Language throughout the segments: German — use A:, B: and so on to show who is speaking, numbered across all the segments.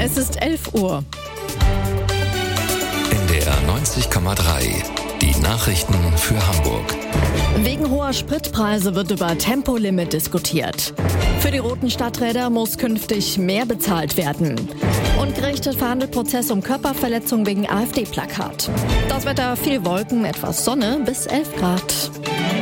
A: Es ist 11 Uhr.
B: NDR 90,3. Die Nachrichten für Hamburg.
A: Wegen hoher Spritpreise wird über Tempolimit diskutiert. Für die roten Stadträder muss künftig mehr bezahlt werden. Und gerichtet verhandelt Prozess um Körperverletzung wegen AfD-Plakat. Das Wetter: viel Wolken, etwas Sonne, bis 11 Grad.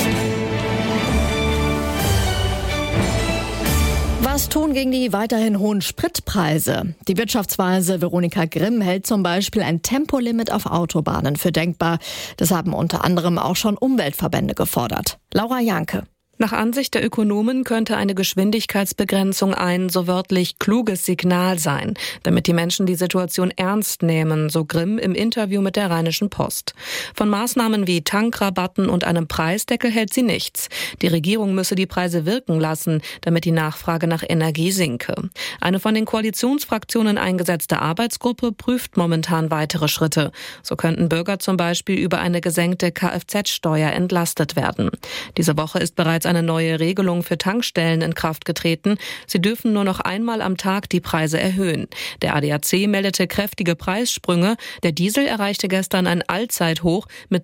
A: Was tun gegen die weiterhin hohen Spritpreise? Die Wirtschaftsweise Veronika Grimm hält zum Beispiel ein Tempolimit auf Autobahnen für denkbar. Das haben unter anderem auch schon Umweltverbände gefordert. Laura Janke.
C: Nach Ansicht der Ökonomen könnte eine Geschwindigkeitsbegrenzung ein, so wörtlich, kluges Signal sein, damit die Menschen die Situation ernst nehmen, so Grimm im Interview mit der Rheinischen Post. Von Maßnahmen wie Tankrabatten und einem Preisdeckel hält sie nichts. Die Regierung müsse die Preise wirken lassen, damit die Nachfrage nach Energie sinke. Eine von den Koalitionsfraktionen eingesetzte Arbeitsgruppe prüft momentan weitere Schritte. So könnten Bürger zum Beispiel über eine gesenkte Kfz-Steuer entlastet werden. Diese Woche ist bereits eine neue Regelung für Tankstellen in Kraft getreten. Sie dürfen nur noch einmal am Tag die Preise erhöhen. Der ADAC meldete kräftige Preissprünge. Der Diesel erreichte gestern ein Allzeithoch mit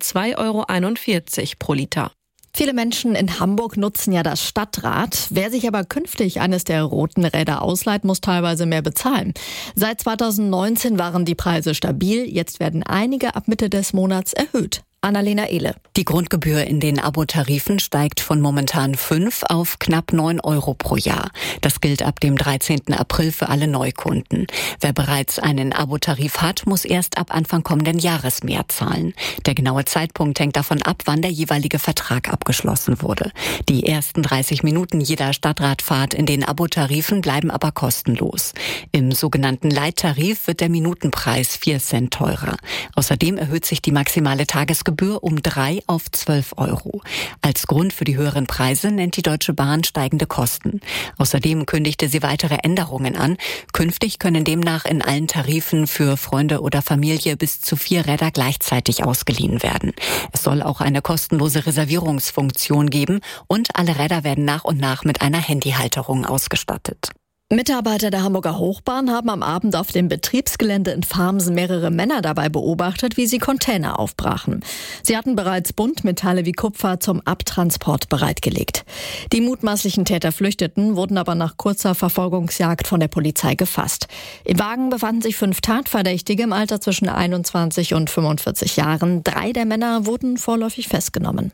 C: 2,41 € pro Liter.
A: Viele Menschen in Hamburg nutzen ja das Stadtrad. Wer sich aber künftig eines der roten Räder ausleiht, muss teilweise mehr bezahlen. Seit 2019 waren die Preise stabil. Jetzt werden einige ab Mitte des Monats erhöht. Annalena Ehle.
D: Die Grundgebühr in den Abotarifen steigt von momentan 5 auf knapp 9 € pro Jahr. Das gilt ab dem 13. April für alle Neukunden. Wer bereits einen Abotarif hat, muss erst ab Anfang kommenden Jahres mehr zahlen. Der genaue Zeitpunkt hängt davon ab, wann der jeweilige Vertrag abgeschlossen wurde. Die ersten 30 Minuten jeder Stadtradfahrt in den Abotarifen bleiben aber kostenlos. Im sogenannten Leittarif wird der Minutenpreis 4 Cent teurer. Außerdem erhöht sich die maximale Tagesgebühr um 3 auf 12 €. Als Grund für die höheren Preise nennt die Deutsche Bahn steigende Kosten. Außerdem kündigte sie weitere Änderungen an. Künftig können demnach in allen Tarifen für Freunde oder Familie bis zu 4 Räder gleichzeitig ausgeliehen werden. Es soll auch eine kostenlose Reservierungsfunktion geben und alle Räder werden nach und nach mit einer Handyhalterung ausgestattet.
A: Mitarbeiter der Hamburger Hochbahn haben am Abend auf dem Betriebsgelände in Farmsen mehrere Männer dabei beobachtet, wie sie Container aufbrachen. Sie hatten bereits Buntmetalle wie Kupfer zum Abtransport bereitgelegt. Die mutmaßlichen Täter flüchteten, wurden aber nach kurzer Verfolgungsjagd von der Polizei gefasst. Im Wagen befanden sich 5 Tatverdächtige im Alter zwischen 21 und 45 Jahren. 3 der Männer wurden vorläufig festgenommen.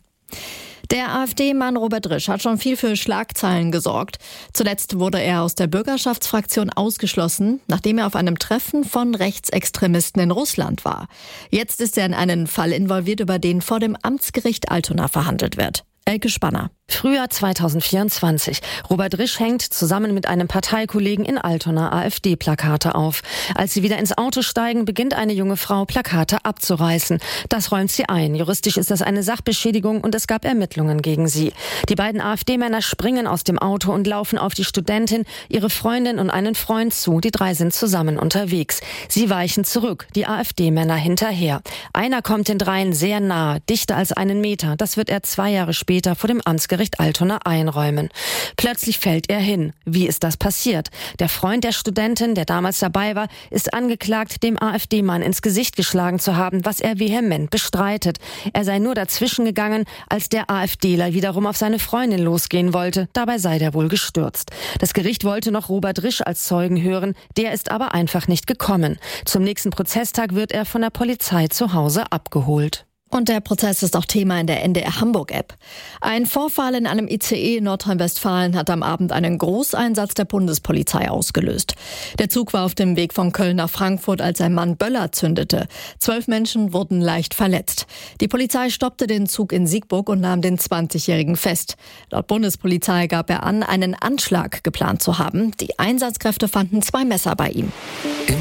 A: Der AfD-Mann Robert Risch hat schon viel für Schlagzeilen gesorgt. Zuletzt wurde er aus der Bürgerschaftsfraktion ausgeschlossen, nachdem er auf einem Treffen von Rechtsextremisten in Russland war. Jetzt ist er in einen Fall involviert, über den vor dem Amtsgericht Altona verhandelt wird. Elke Spanner.
E: Frühjahr 2024. Robert Risch hängt zusammen mit einem Parteikollegen in Altona AfD-Plakate auf. Als sie wieder ins Auto steigen, beginnt eine junge Frau, Plakate abzureißen. Das räumt sie ein. Juristisch ist das eine Sachbeschädigung und es gab Ermittlungen gegen sie. Die beiden AfD-Männer springen aus dem Auto und laufen auf die Studentin, ihre Freundin und einen Freund zu. Die 3 sind zusammen unterwegs. Sie weichen zurück, die AfD-Männer hinterher. Einer kommt den 3 sehr nahe, dichter als 1 Meter. Das wird er 2 Jahre später vor dem Amtsgericht Altona einräumen. Plötzlich fällt er hin. Wie ist das passiert? Der Freund der Studentin, der damals dabei war, ist angeklagt, dem AfD-Mann ins Gesicht geschlagen zu haben, was er vehement bestreitet. Er sei nur dazwischen gegangen, als der AfDler wiederum auf seine Freundin losgehen wollte. Dabei sei der wohl gestürzt. Das Gericht wollte noch Robert Risch als Zeugen hören. Der ist aber einfach nicht gekommen. Zum nächsten Prozesstag wird er von der Polizei zu Hause abgeholt.
A: Und der Prozess ist auch Thema in der NDR Hamburg-App. Ein Vorfall in einem ICE in Nordrhein-Westfalen hat am Abend einen Großeinsatz der Bundespolizei ausgelöst. Der Zug war auf dem Weg von Köln nach Frankfurt, als ein Mann Böller zündete. 12 Menschen wurden leicht verletzt. Die Polizei stoppte den Zug in Siegburg und nahm den 20-Jährigen fest. Laut Bundespolizei gab er an, einen Anschlag geplant zu haben. Die Einsatzkräfte fanden 2 Messer bei ihm.